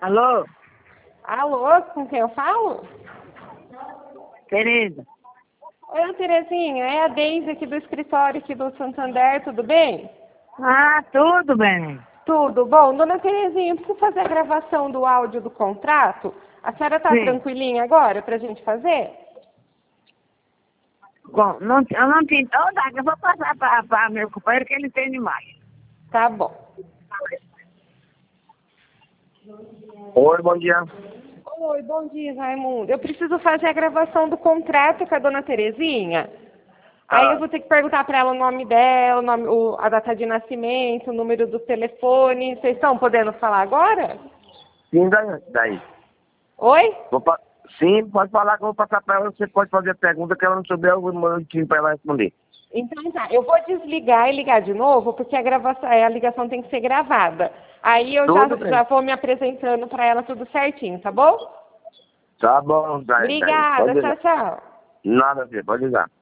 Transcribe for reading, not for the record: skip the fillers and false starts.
Alô? Alô, com quem eu falo? Tereza. Oi, Terezinha, é a Deise aqui do escritório aqui do Santander, tudo bem? Ah, tudo bem. Tudo bom. Dona Terezinha, eu preciso fazer a gravação do áudio do contrato. A senhora está Sim. tranquilinha agora para a gente fazer? Bom, eu não tenho. Ô, Daga, eu vou passar para meu companheiro que ele entende mais. Tá bom. Oi, bom dia. Oi, bom dia, Raimundo. Eu preciso fazer a gravação do contrato com a dona Terezinha. Aí eu vou ter que perguntar para ela o nome dela, a data de nascimento, o número do telefone. Vocês estão podendo falar agora? Sim, daí. Oi? Sim, pode falar que eu vou passar para ela. Você pode fazer pergunta que ela não souber, eu vou mandar um time para ela responder. Então tá, eu vou desligar e ligar de novo, porque a ligação tem que ser gravada. Aí eu Tudo bem. já vou me apresentando para ela tudo certinho, tá bom? Tá bom, daí. Obrigada, Pode tchau, ligar. tchau. Nada a ver, pode ligar.